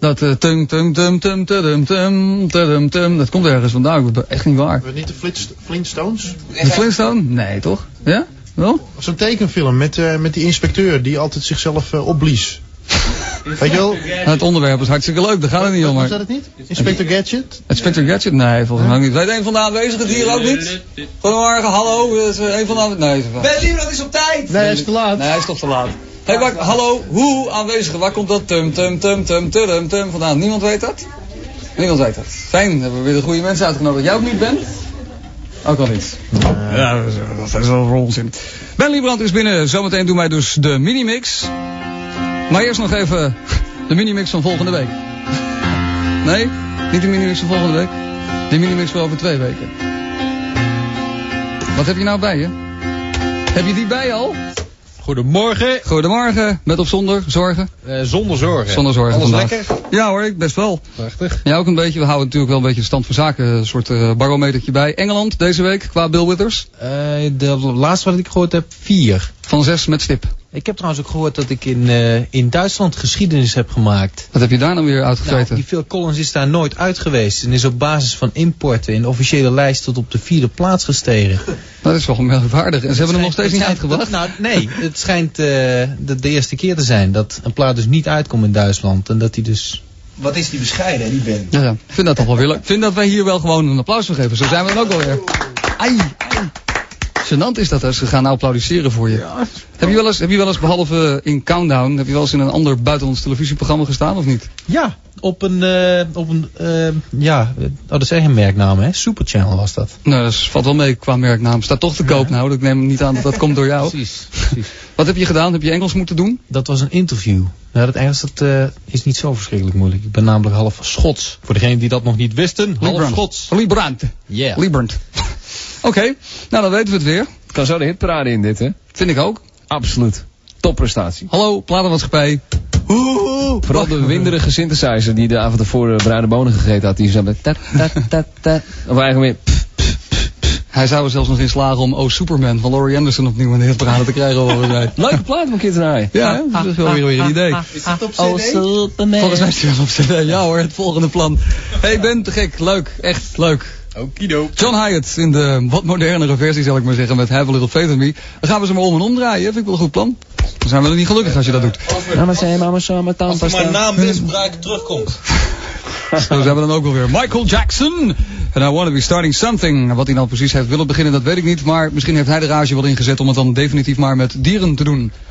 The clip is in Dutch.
Dat tum tum tum tum tum tum tum tum. Dat komt ergens vandaan. Echt niet waar. Niet de Flintstones? De Flintstone? Nee, toch? Ja? Wel? Zo'n tekenfilm met die inspecteur die altijd zichzelf opblies. Weet je wel? Het onderwerp is hartstikke leuk, daar gaat het niet om. Was dat het niet? Inspector Gadget? Inspector Gadget? Nee, volgens mij niet. Weet een van de aanwezigen hier ook niet? Goedemorgen, hallo. Is een van de aanwezigen? Nee, Ben Liebrand is op tijd! Nee, hij is te laat. Nee, hij is toch te laat. Hey, hallo, hoe aanwezigen? Waar komt dat tum tum tum tum tum tum vandaan? Niemand weet dat? Niemand weet dat. Fijn, hebben we weer de goede mensen uitgenodigd. Jij ook niet bent? Ook al niet. Ja, dat is wel onzin. Ben Liebrand is binnen. Zometeen doen wij dus de minimix. Maar eerst nog even de minimix van volgende week. Nee, niet de minimix van volgende week. De minimix voor over 2 weken. Wat heb je nou bij je? Heb je die bij je al? Goedemorgen. Goedemorgen. Met of zonder zorgen? Zonder zorgen. Zonder zorgen Alles vandaag. lekker? Ja hoor, best wel. Prachtig. Ja, ook een beetje. We houden natuurlijk wel een beetje de stand van zaken. Een soort barometertje bij. Engeland deze week qua Bill Withers. De laatste wat ik gehoord heb, 4. Van 6 met stip. Ik heb trouwens ook gehoord dat ik in Duitsland geschiedenis heb gemaakt. Wat heb je daar nou weer uitgevreten? Nou, die Phil Collins is daar nooit uit geweest. En is op basis van importen in de officiële lijst tot op de 4e plaats gestegen. Dat is wel merkwaardig. En ze hebben hem nog steeds niet uitgebracht? Nou, nee, het schijnt de eerste keer te zijn dat een plaat dus niet uitkomt in Duitsland. En dat hij dus... Wat is die bescheiden, die band? Ja, ik vind dat toch wel willen. Ik vind dat wij hier wel gewoon een applaus voor geven. Zo zijn we dan ook wel weer. Ai. Gênant is dat, hè? Ze gaan nou applaudisseren voor je. Ja. Heb je wel eens, behalve in Countdown, heb je wel eens in een ander buitenlands televisieprogramma gestaan, of niet? Ja, op een dat is echt een merknaam, hè? Super Channel was dat. Nou, dat valt wel mee qua merknaam. Staat toch te koop nou, ik neem niet aan dat dat komt door jou. Precies. Wat heb je gedaan? Heb je Engels moeten doen? Dat was een interview. Nou, dat Engels is niet zo verschrikkelijk moeilijk. Ik ben namelijk half Schots. Voor degenen die dat nog niet wisten, half Schots. Liebrand. Yeah. Liebrand. Oké, nou dan weten we het weer. Het kan zo de hitparade in dit, hè? Vind ik ook. Absoluut. Topprestatie. Hallo, platenmaatschappij. Vooral de winderige synthesizer die de avond ervoor bruine bonen gegeten had. Die zo met of eigenlijk weer... Hij zou er zelfs nog in slagen om Oh Superman van Laurie Anderson opnieuw in de hitparade te krijgen. Leuke plaat om een keer te draaien. Ja, dat is wel weer een idee. Is het op CD? Oh Superman. Volgens mij is het wel op CD. Ja hoor, het volgende plan. Hey Ben, te gek. Leuk. Echt leuk. Okido. John Hyatt in de wat modernere versie, zal ik maar zeggen, met Have a Little Faith in Me. Dan gaan we ze maar om en omdraaien. Vind ik wel een goed plan. Dan zijn we er niet gelukkig als je dat doet. Als mijn naammisbruik terugkomt. Zo zijn we dan ook wel weer. Michael Jackson. En I Want to Be Starting Something. Wat hij nou precies heeft willen beginnen, dat weet ik niet. Maar misschien heeft hij de rage wel ingezet om het dan definitief maar met dieren te doen.